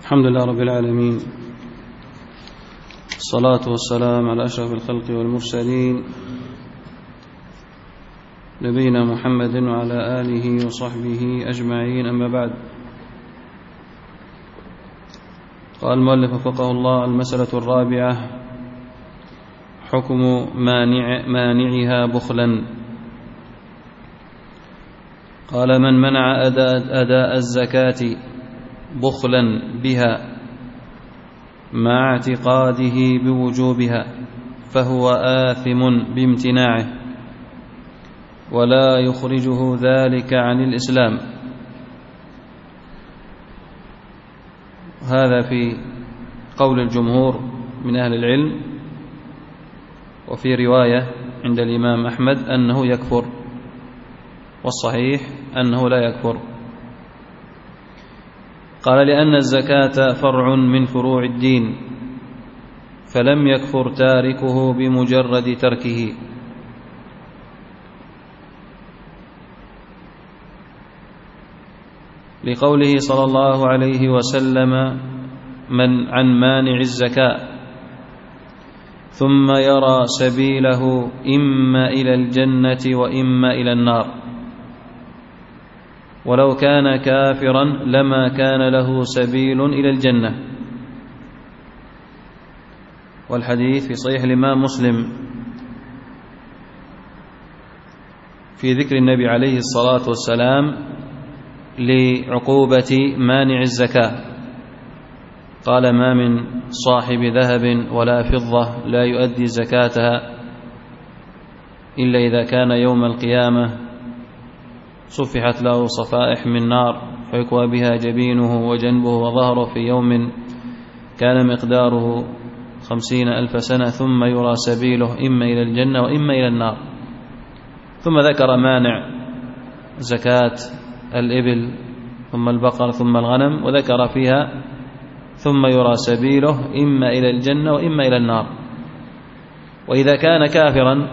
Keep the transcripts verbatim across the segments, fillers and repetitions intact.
الحمد لله رب العالمين، الصلاة والسلام على أشرف الخلق والمرسلين نبينا محمد وعلى آله وصحبه أجمعين، أما بعد. قال المؤلف وفقه الله: المسألة الرابعة: حكم مانع مانعها بخلا. قال: من منع أداء, أداء الزكاة بخلا بها مع اعتقاده بوجوبها فهو آثم بامتناعه، ولا يخرجه ذلك عن الإسلام. هذا في قول الجمهور من أهل العلم، وفي رواية عند الإمام أحمد أنه يكفر، والصحيح أنه لا يكفر. قال: لأن الزكاة فرع من فروع الدين، فلم يكفر تاركه بمجرد تركه. لقوله صلى الله عليه وسلم: من عن مانع الزكاة ثم يرى سبيله إما إلى الجنة وإما إلى النار، ولو كان كافرا لما كان له سبيل إلى الجنة. والحديث في صحيح الإمام مسلم في ذكر النبي عليه الصلاة والسلام لعقوبة مانع الزكاة. قال: ما من صاحب ذهب ولا فضة لا يؤدي زكاتها إلا إذا كان يوم القيامة صفحت له صفائح من نار فيكوى بها جبينه وجنبه وظهره في يوم كان مقداره خمسين ألف سنة، ثم يرى سبيله إما إلى الجنة وإما إلى النار. ثم ذكر مانع زكاة الإبل ثم البقر ثم الغنم، وذكر فيها ثم يرى سبيله إما إلى الجنة وإما إلى النار. وإذا كان كافرا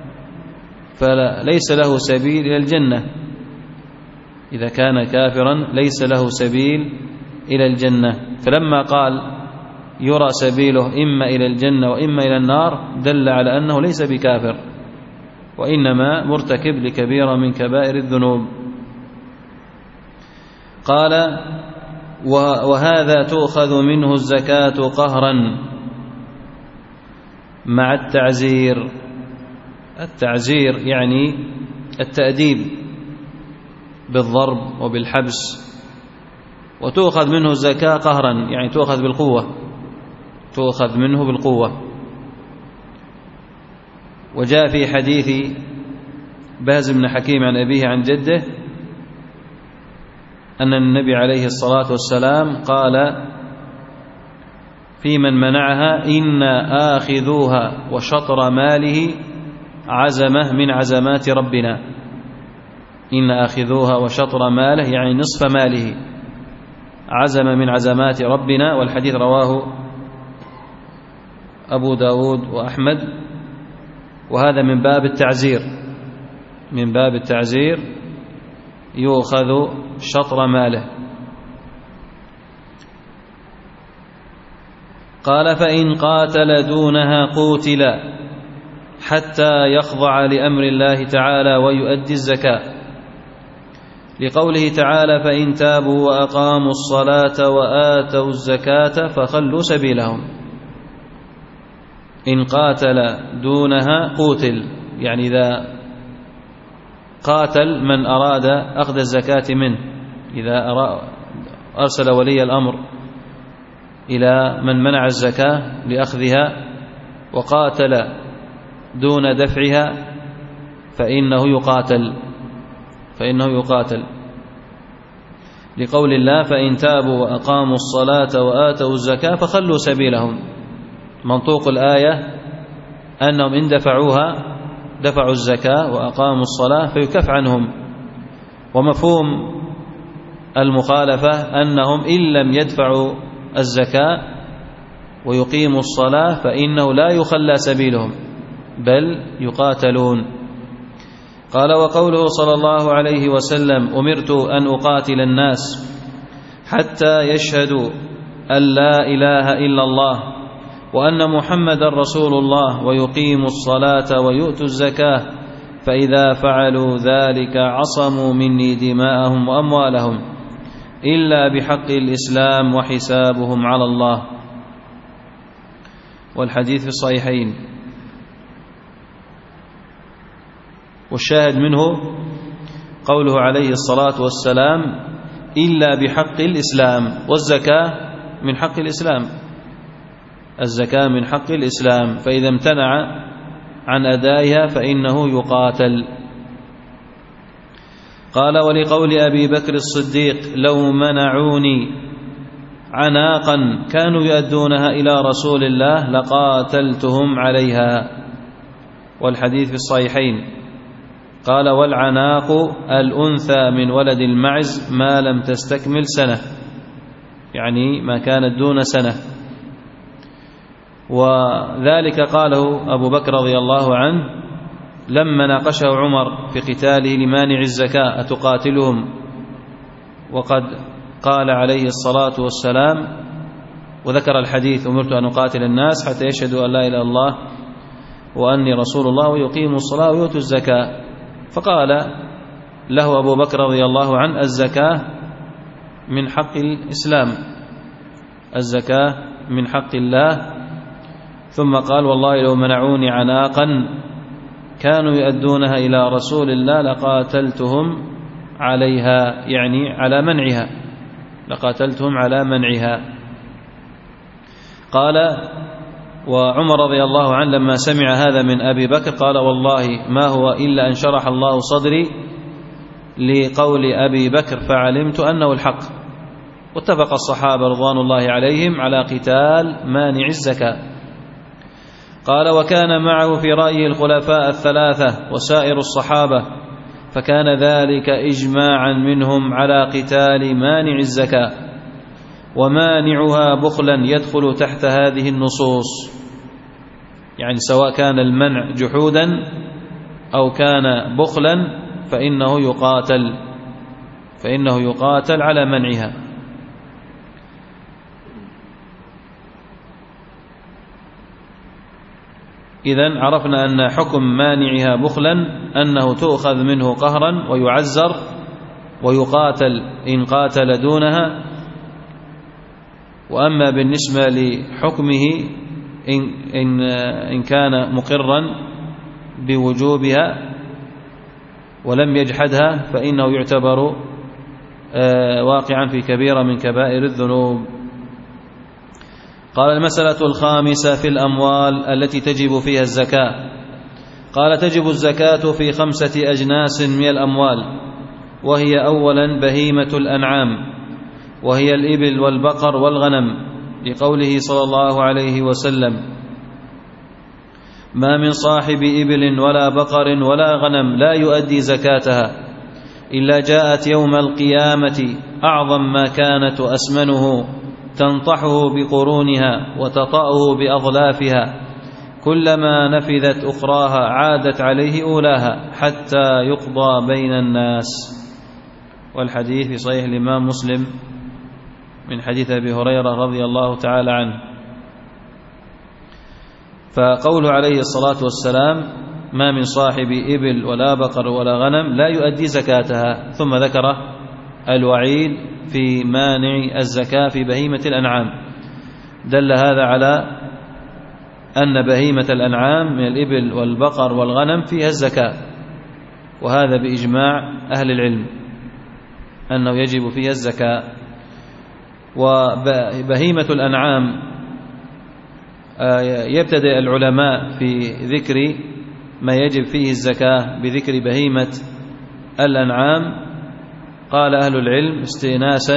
فليس له سبيل إلى الجنة، إذا كان كافرا ليس له سبيل إلى الجنة. فلما قال يرى سبيله إما إلى الجنة وإما إلى النار دل على أنه ليس بكافر، وإنما مرتكب لكبيرة من كبائر الذنوب. قال: وهذا تؤخذ منه الزكاة قهرا مع التعزير. التعزير يعني التأديب بالضرب وبالحبس، وتؤخذ منه الزكاة قهرا يعني تؤخذ بالقوة، تؤخذ منه بالقوة. وجاء في حديث باز بن حكيم عن أبيه عن جده أن النبي عليه الصلاة والسلام قال في من منعها: إن آخذوها وشطر ماله عزمة من عزمات ربنا. إن آخذوها وشطر ماله يعني نصف ماله، عزم من عزمات ربنا. والحديث رواه أبو داود وأحمد. وهذا من باب التعزير، من باب التعزير يؤخذ شطر ماله. قال: فإن قاتل دونها قوتل حتى يخضع لأمر الله تعالى ويؤدي الزكاة، لقوله تعالى: فإن تابوا وأقاموا الصلاة وآتوا الزكاة فخلوا سبيلهم. إن قاتل دونها قوتل، يعني إذا قاتل من أراد أخذ الزكاة منه، إذا أرسل ولي الأمر إلى من منع الزكاة لأخذها وقاتل دون دفعها فإنه يقاتل فإنه يقاتل لقول الله: فإن تابوا وأقاموا الصلاة وآتوا الزكاة فخلوا سبيلهم. منطوق الآية أنهم إن دفعوها دفعوا الزكاة وأقاموا الصلاة فيكف عنهم. ومفهوم المخالفة أنهم إن لم يدفعوا الزكاة ويقيموا الصلاة فإنه لا يخلى سبيلهم بل يقاتلون. قال: وقوله صلى الله عليه وسلم: أمرت أن أقاتل الناس حتى يشهدوا أن لا إله إلا الله وأن محمدا رسول الله ويقيموا الصلاة ويؤتوا الزكاة، فإذا فعلوا ذلك عصموا مني دماءهم وأموالهم إلا بحق الإسلام وحسابهم على الله. والحديث في الصحيحين. والشاهد منه قوله عليه الصلاة والسلام إلا بحق الإسلام، والزكاة من حق الإسلام، الزكاة من حق الإسلام، فإذا امتنع عن أدائها فإنه يقاتل. قال: ولقول أبي بكر الصديق: لو منعوني عناقا كانوا يؤدونها إلى رسول الله لقاتلتهم عليها. والحديث في الصحيحين. قال: والعناق الأنثى من ولد المعز ما لم تستكمل سنة، يعني ما كانت دون سنة. وذلك قاله أبو بكر رضي الله عنه لما ناقشه عمر في قتاله لمانع الزكاة: أتقاتلهم وقد قال عليه الصلاة والسلام، وذكر الحديث: أمرت أن أقاتل الناس حتى يشهدوا أن لا إله إلا الله وأني رسول الله ويقيموا الصلاة ويؤتوا الزكاة. فقال له أبو بكر رضي الله عنه: الزكاة من حق الإسلام، الزكاة من حق الله. ثم قال: والله لو منعوني عناقا كانوا يؤدونها إلى رسول الله لقاتلتهم عليها، يعني على منعها، لقاتلتهم على منعها. قال: وعمر رضي الله عنه لما سمع هذا من أبي بكر قال: والله ما هو إلا أن شرح الله صدري لقول أبي بكر فعلمت أنه الحق. واتفق الصحابة رضوان الله عليهم على قتال مانع الزكاة. قال: وكان معه في رأيه الخلفاء الثلاثة وسائر الصحابة، فكان ذلك إجماعا منهم على قتال مانع الزكاة، ومانعها بخلا يدخل تحت هذه النصوص، يعني سواء كان المنع جحودا أو كان بخلا فإنه يقاتل فإنه يقاتل على منعها. إذن عرفنا أن حكم مانعها بخلا أنه تؤخذ منه قهرا ويعزر ويقاتل إن قاتل دونها. وأما بالنسبة لحكمه إن, إن, إن كان مقرا بوجوبها ولم يجحدها فإنه يعتبر واقعا في كبيرة من كبائر الذنوب. قال: المسألة الخامسة في الأموال التي تجب فيها الزكاة. قال: تجب الزكاة في خمسة أجناس من الأموال، وهي أولا بهيمة الأنعام، وهي الإبل والبقر والغنم، لقوله صلى الله عليه وسلم: ما من صاحب إبل ولا بقر ولا غنم لا يؤدي زكاتها إلا جاءت يوم القيامة أعظم ما كانت أسمنه تنطحه بقرونها وتطأه بأظلافها، كلما نفذت أخراها عادت عليه أولاها حتى يقضى بين الناس. والحديث في صحيح الإمام مسلم من حديث أبي هريرة رضي الله تعالى عنه. فقوله عليه الصلاة والسلام: ما من صاحب إبل ولا بقر ولا غنم لا يؤدي زكاتها، ثم ذكر الوعيد في مانع الزكاة في بهيمة الأنعام، دل هذا على أن بهيمة الأنعام من الإبل والبقر والغنم فيها الزكاة، وهذا بإجماع أهل العلم أنه يجب فيها الزكاة. وبهيمة الأنعام يبتدئ العلماء في ذكر ما يجب فيه الزكاة بذكر بهيمة الأنعام. قال أهل العلم استئناسا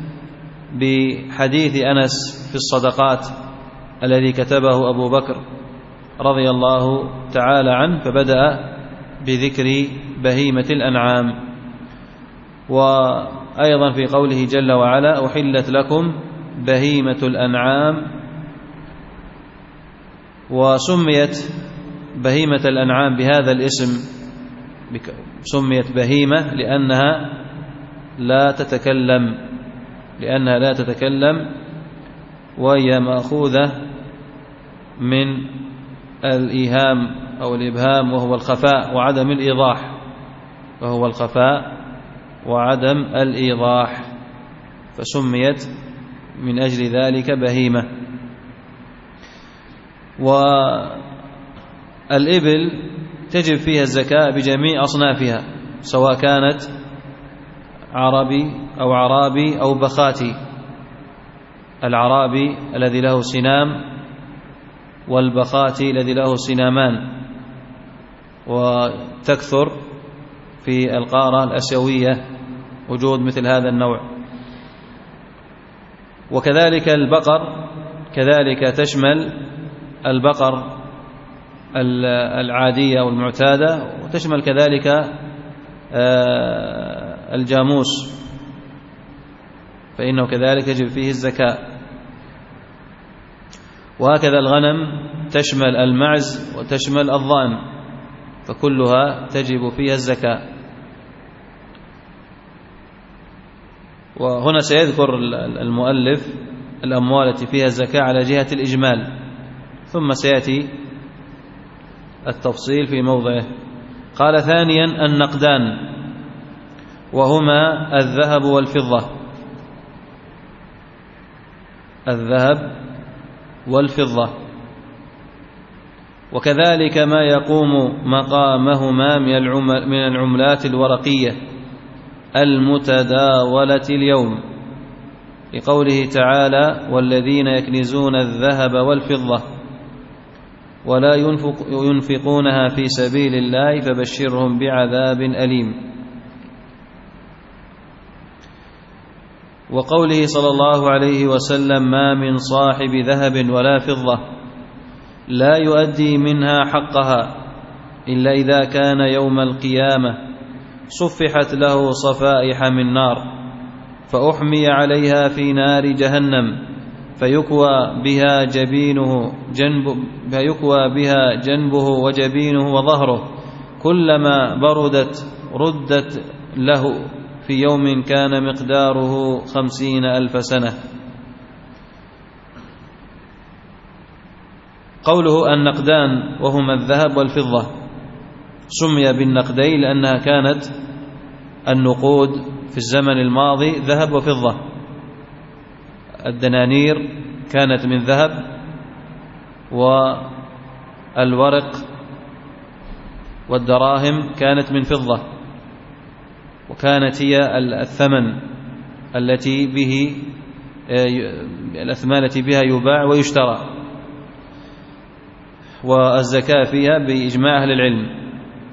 بحديث أنس في الصدقات الذي كتبه أبو بكر رضي الله تعالى عنه، فبدأ بذكر بهيمة الأنعام. وأيضا في قوله جل وعلا: أحلت لكم بهيمة الأنعام. وسميت بهيمة الأنعام بهذا الاسم، سميت بهيمة لأنها لا تتكلم لأنها لا تتكلم وهي مأخوذة من الإيهام أو الإبهام، وهو الخفاء وعدم الإيضاح وهو الخفاء وعدم الإيضاح فسميت من أجل ذلك بهيمة. والإبل تجب فيها الزكاة بجميع أصنافها، سواء كانت عربي أو عرابي أو بخاتي. العرابي الذي له سنام، والبخاتي الذي له سنامان، وتكثر في القارة الآسيوية وجود مثل هذا النوع. وكذلك البقر كذلك تشمل البقر العادية والمعتادة، وتشمل كذلك الجاموس، فإنه كذلك يجب فيه الزكاة. وهكذا الغنم تشمل المعز وتشمل الضأن، فكلها تجب فيها الزكاة. وهنا سيذكر المؤلف الأموال التي فيها الزكاة على جهة الإجمال، ثم سيأتي التفصيل في موضعه. قال: ثانيا النقدان، وهما الذهب والفضة الذهب والفضة وكذلك ما يقوم مقامهما من العملات الورقية المتداولة اليوم، لقوله تعالى: والذين يكنزون الذهب والفضة ولا ينفقونها في سبيل الله فبشرهم بعذاب أليم. وقوله صلى الله عليه وسلم: ما من صاحب ذهب ولا فضة لا يؤدي منها حقها إلا إذا كان يوم القيامة صفحت له صفائح من نار فأحمي عليها في نار جهنم فيكوى بها جبينه جنب فيكوى بها جنبه وجبينه وظهره، كلما بردت ردت له في يوم كان مقداره خمسين ألف سنة. قوله النقدان وهما الذهب والفضة سمي بالنقدين لأنها كانت النقود في الزمن الماضي ذهب وفضة. الدنانير كانت من ذهب، والورق والدراهم كانت من فضة، وكانت هي الثمن التي به الأثمان التي بها يباع ويشترى، والزكاة فيها بإجماع أهل العلم.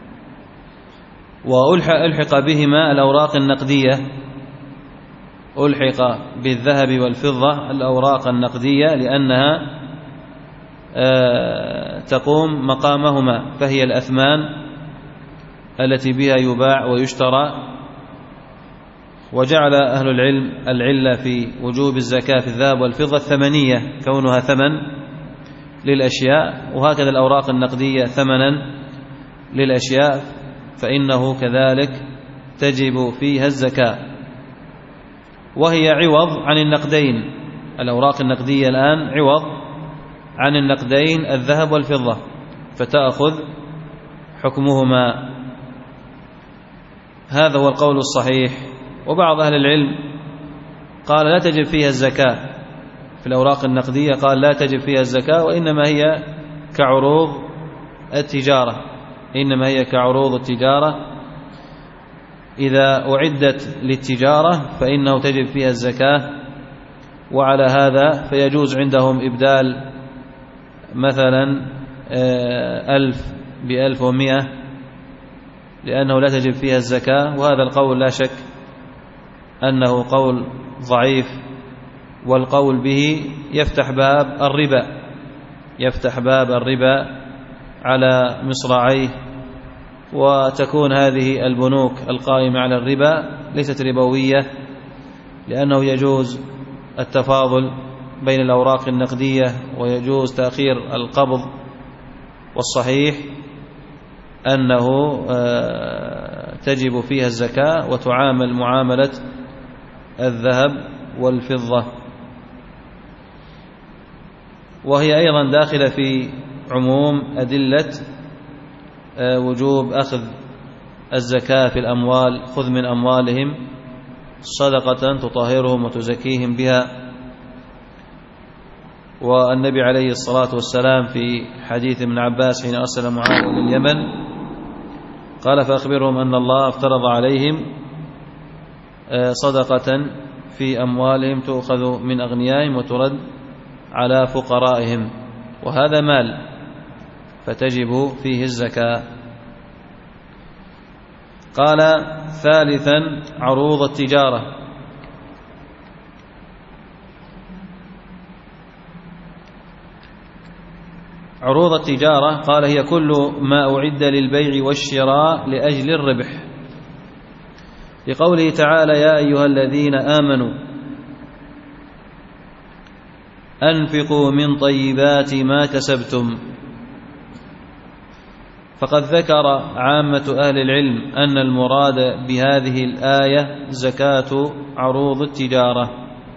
وألحق بهما الأوراق النقدية، ألحق بالذهب والفضة الأوراق النقدية لأنها تقوم مقامهما، فهي الأثمان التي بها يباع ويشترى. وجعل أهل العلم العلة في وجوب الزكاة في الذهب والفضة الثمنية، كونها ثمن للأشياء، وهكذا الأوراق النقدية ثمنا للأشياء، فإنه كذلك تجب فيها الزكاة، وهي عوض عن النقدين. الأوراق النقدية الآن عوض عن النقدين الذهب والفضة، فتأخذ حكمهما. هذا هو القول الصحيح. وبعض أهل العلم قال لا تجب فيها الزكاة في الأوراق النقدية، قال لا تجب فيها الزكاة، وإنما هي كعروض التجارة إنما هي كعروض التجارة إذا أعدت للتجارة فإنه تجب فيها الزكاة. وعلى هذا فيجوز عندهم إبدال مثلا ألف بألف ومئة لأنه لا تجب فيها الزكاة، وهذا القول لا شك أنه قول ضعيف، والقول به يفتح باب الربا يفتح باب الربا على مصراعيه، وتكون هذه البنوك القائمة على الربا ليست ربوية، لأنه يجوز التفاضل بين الأوراق النقدية ويجوز تأخير القبض، والصحيح أنه تجب فيها الزكاة وتعامل معاملة الذهب والفضة. وهي أيضا داخلة في عموم أدلة وجوب أخذ الزكاة في الأموال: خذ من أموالهم صدقة تطهرهم وتزكيهم بها. والنبي عليه الصلاة والسلام في حديث ابن عباس حين أرسل معاذ إلى اليمن قال: فأخبرهم أن الله افترض عليهم صدقة في أموالهم تؤخذ من أغنيائهم وترد على فقرائهم، وهذا مال فتجب فيه الزكاة. قال: ثالثا عروض التجارة. عروض التجارة قال: هي كل ما أعد للبيع والشراء لأجل الربح، لقوله تعالى: يا أيها الذين آمنوا أنفقوا من طيبات ما كسبتم. فقد ذكر عامة أهل العلم أن المراد بهذه الآية زكاة عروض التجارة.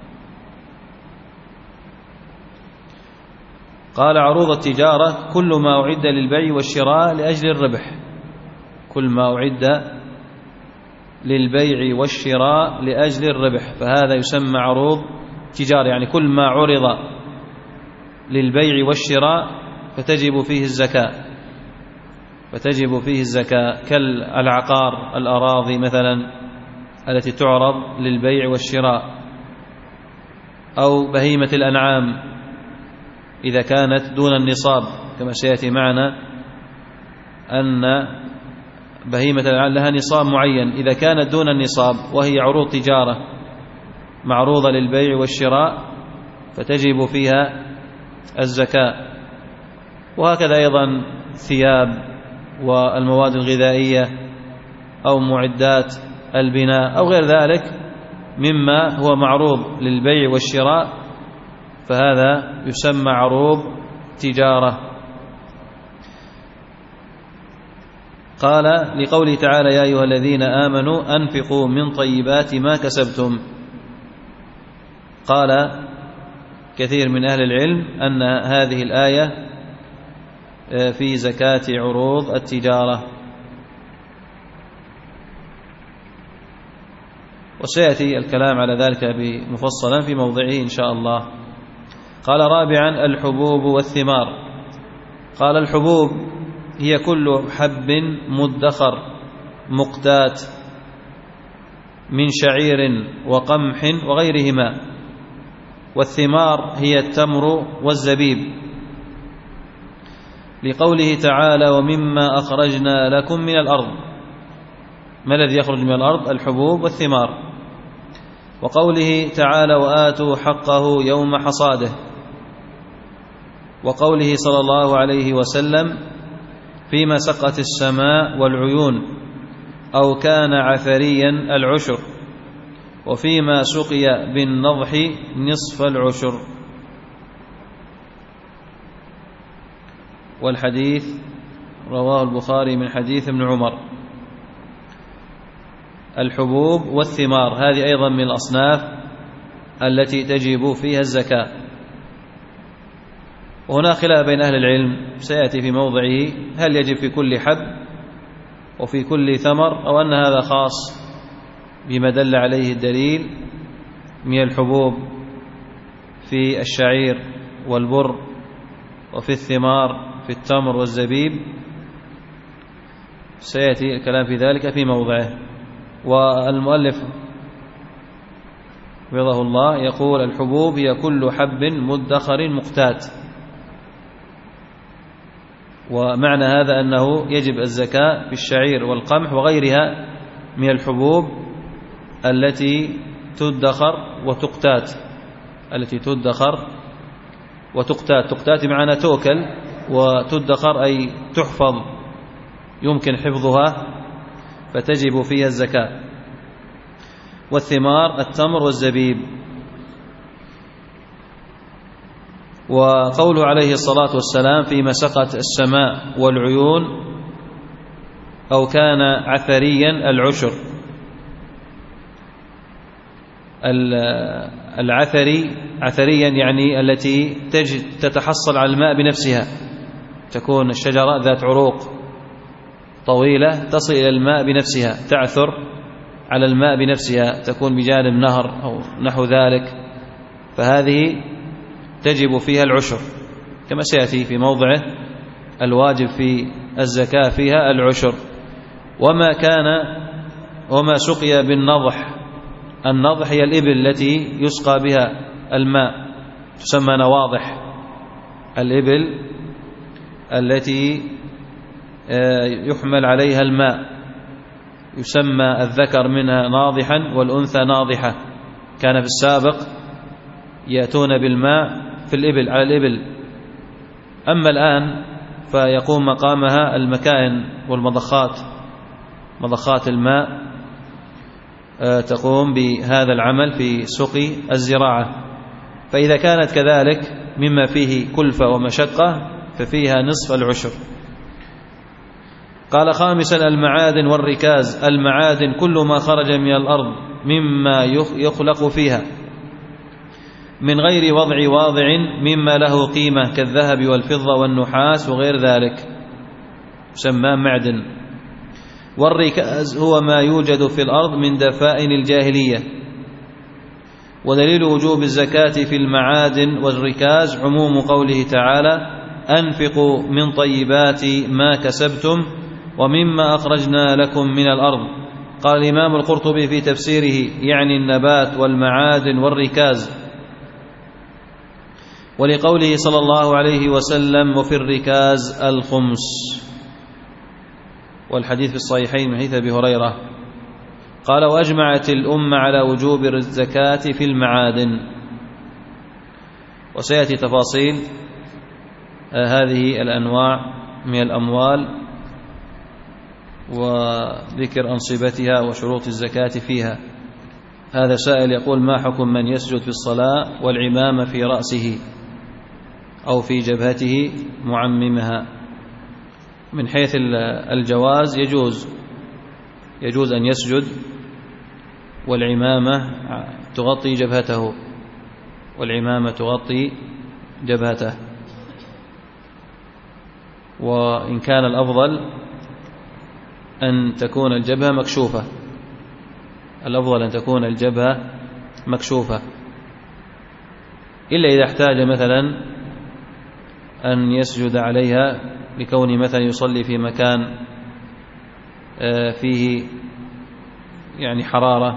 قال: عروض التجارة كل ما أعد للبيع والشراء لأجل الربح، كل ما أعد للبيع والشراء لأجل الربح، فهذا يسمى عروض تجارة، يعني كل ما عرض للبيع والشراء فتجب فيه الزكاة فتجب فيه الزكاة كالعقار، الأراضي مثلا التي تعرض للبيع والشراء، أو بهيمة الأنعام إذا كانت دون النصاب، كما سيأتي معنا أن بهيمة الأنعام لها نصاب معين، إذا كانت دون النصاب وهي عروض تجارة معروضة للبيع والشراء فتجب فيها الزكاة. وهكذا أيضا ثياب والمواد الغذائية أو معدات البناء أو غير ذلك مما هو معروض للبيع والشراء، فهذا يسمى عروض تجارة. قال: لقوله تعالى: يا أيها الذين آمنوا أنفقوا من طيبات ما كسبتم. قال كثير من أهل العلم أن هذه الآية في زكاة عروض التجارة، وسيأتي الكلام على ذلك مفصلا في موضعه إن شاء الله. قال: رابعا الحبوب والثمار. قال: الحبوب هي كل حب مدخر مقتات من شعير وقمح وغيرهما، والثمار هي التمر والزبيب، لقوله تعالى: ومما أخرجنا لكم من الأرض. ما الذي يخرج من الأرض؟ الحبوب والثمار. وقوله تعالى: وآتوا حقه يوم حصاده. وقوله صلى الله عليه وسلم: فيما سقت السماء والعيون، أو كان عثريا العشر، وفيما سقي بالنضح نصف العشر. والحديث رواه البخاري من حديث ابن عمر. الحبوب والثمار هذه أيضا من الأصناف التي تجب فيها الزكاة. وهنا خلاف بين أهل العلم سيأتي في موضعه: هل يجب في كل حب وفي كل ثمر، أو أن هذا خاص بما دل عليه الدليل من الحبوب في الشعير والبر، وفي الثمار في التمر والزبيب. سيأتي الكلام في ذلك في موضعه. والمؤلف رضاه الله يقول: الحبوب هي كل حب مدخر مقتات. ومعنى هذا أنه يجب الزكاة في الشعير والقمح وغيرها من الحبوب التي تدخر وتقتات التي تدخر وتقتات تقتات بمعنى تؤكل، وتدخر أي تحفظ يمكن حفظها، فتجب فيها الزكاة. والثمار التمر والزبيب. وقوله عليه الصلاة والسلام: فيما سقت السماء والعيون، أو كان عثريا العشر. العثري عثريا يعني التي تجد تتحصل على الماء بنفسها، تكون الشجرة ذات عروق طويلة تصل إلى الماء بنفسها، تعثر على الماء بنفسها، تكون بجانب نهر أو نحو ذلك، فهذه تجب فيها العشر كما سيأتي في موضعه. الواجب في الزكاة فيها العشر. وما كان وما سقي بالنضح، النضح هي الإبل التي يسقى بها الماء، تسمى نواضح. الإبل التي يحمل عليها الماء يسمى الذكر منها ناضحا والأنثى ناضحة. كان في السابق يأتون بالماء في الإبل على الإبل، أما الآن فيقوم مقامها المكائن والمضخات، مضخات الماء تقوم بهذا العمل في سقي الزراعة. فإذا كانت كذلك مما فيه كلفة ومشقة ففيها نصف العشر. قال خامسا المعادن والركاز. المعادن كل ما خرج من الأرض مما يخلق فيها من غير وضع واضع مما له قيمة كالذهب والفضة والنحاس وغير ذلك يسمى معدن. والركاز هو ما يوجد في الأرض من دفائن الجاهلية. ودليل وجوب الزكاة في المعادن والركاز عموم قوله تعالى أنفقوا من طيبات ما كسبتم ومما أخرجنا لكم من الأرض. قال الإمام القرطبي في تفسيره يعني النبات والمعادن والركاز. ولقوله صلى الله عليه وسلم وفي الركاز الخمس، والحديث في الصحيحين من حديث أبي هريرة. قال وأجمعت الأمة على وجوب الزكاة في المعادن. وسيأتي تفاصيل هذه الأنواع من الأموال وذكر أنصبتها وشروط الزكاة فيها. هذا سائل يقول ما حكم من يسجد في الصلاة والعمامة في رأسه أو في جبهته معممها؟ من حيث الجواز يجوز يجوز أن يسجد والعمامة تغطي جبهته والعمامة تغطي جبهته. وإن كان الأفضل أن تكون الجبهة مكشوفة، الأفضل أن تكون الجبهة مكشوفة، إلا إذا احتاج مثلا أن يسجد عليها لكونه مثلا يصلي في مكان فيه يعني حرارة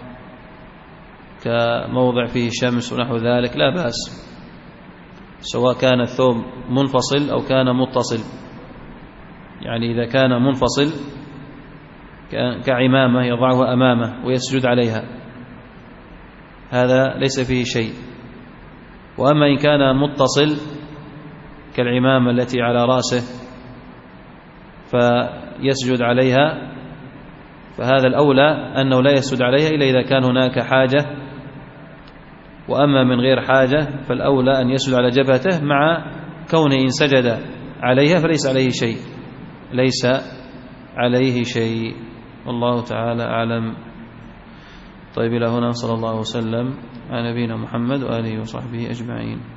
كموضع فيه شمس ونحو ذلك لا بأس، سواء كان الثوب منفصل أو كان متصل. يعني إذا كان منفصل كعمامة يضعها أمامه ويسجد عليها هذا ليس فيه شيء. وأما إن كان متصل كالعمامة التي على رأسه فيسجد عليها فهذا الأولى أنه لا يسجد عليها إلا إذا كان هناك حاجة. وأما من غير حاجة فالأولى أن يسجد على جبهته، مع كونه إن سجد عليها فليس عليه شيء ليس عليه شيء والله تعالى أعلم. طيب إلى هنا صلى الله وسلم على نبينا محمد وآله وصحبه أجمعين.